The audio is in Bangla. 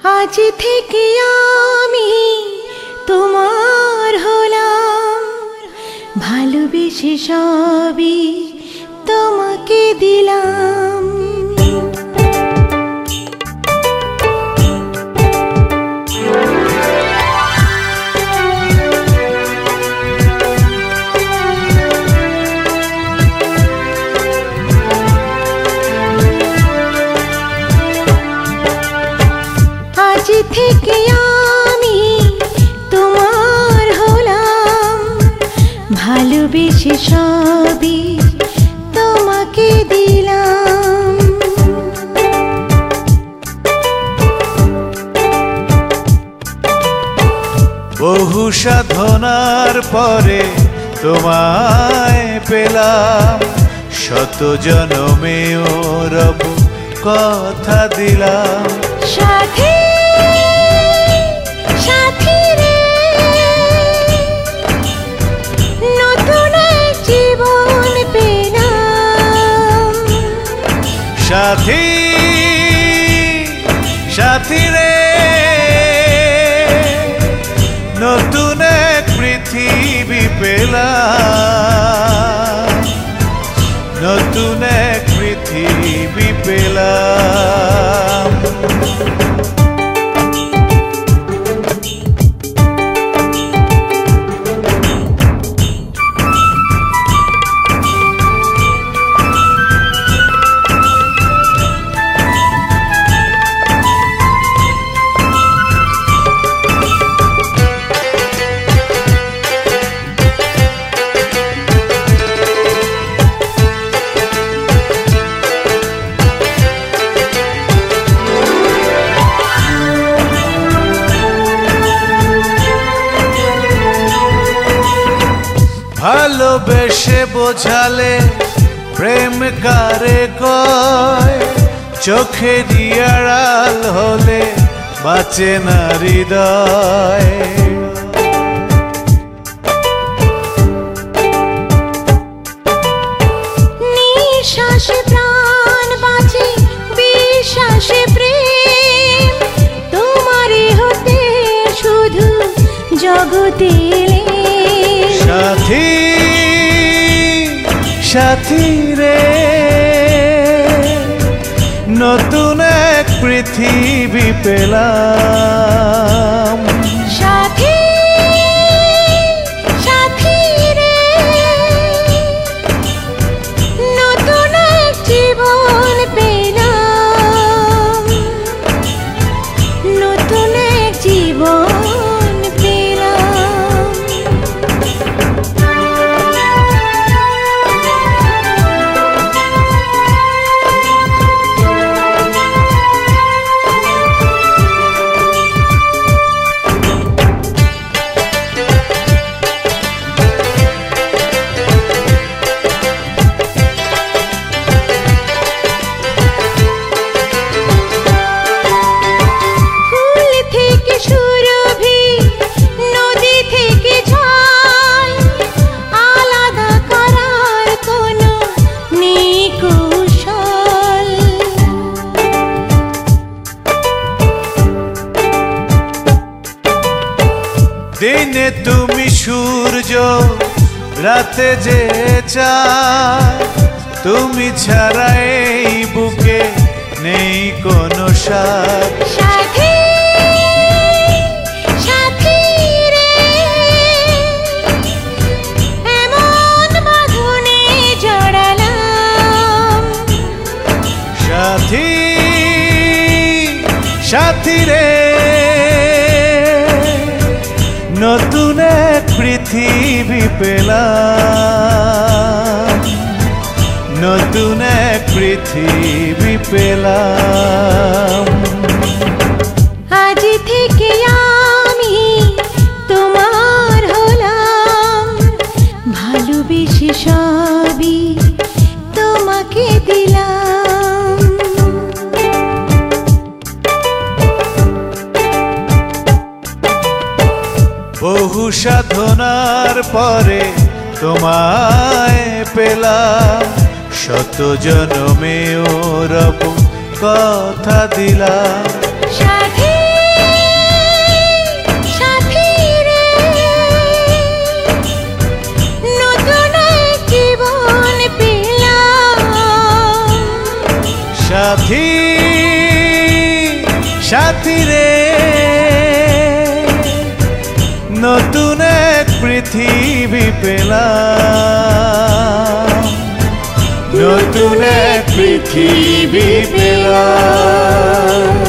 আজ থেকে আমি তোমার হলাম, ভালোবেসে সবই তোমাকে দিলাম। আজ থেকে আমি তোমার হলাম, ভালোবেসে সবই তোমাকে দিলাম। বহু সাধনার পরে তোমায় পেলাম, শত জনমেও রব কথা দিলাম। সাথী সাথী রে, নতুন এক জীবন পেলাম। সাথী সাথী রে, নতুন এক পৃথিবী পেলাম, নতুন এক পৃথিবী পেলাম। ভালোবেসে বোঝালে প্রেম কারে কয়, চোখেরই আড়াল হলে বাঁচে না হৃদয়। নিঃশ্বাসে প্রাণ বাঁচে, বিশ্বাসে প্রেম, তোমারই হতে শুধু জগতে এলে। সাথী সাথী রে, নতুন এক পৃথিবী পেলাম। সাথী সাথী রে, নতুন এক জীবন পেলাম, নতুন এক জীবন পেলাম। দিনে তুমি সূর্য, রাতে যে চাঁদ, তুমি ছাড়া এই বুকে নেই কোনো স্বাদ। সাথী সাথী রে, এমন বাঁধনে জড়ালাম। সাথী সাথী রে, নতুন এক পৃথিবী পেলাম, নতুন এক পৃথিবী পেলাম। আজ থেকে আমি তোমার হলাম, ভালোবেসে সবই তোমাকে দিলাম। বহু সাধনার পরে তোমায় পেলাম, শত জনমেও রব কথা দিলাম। সাথী। সাথী রে নতুন এক পৃথিবী পেলাম নতুন এক পৃথিবী পেলাম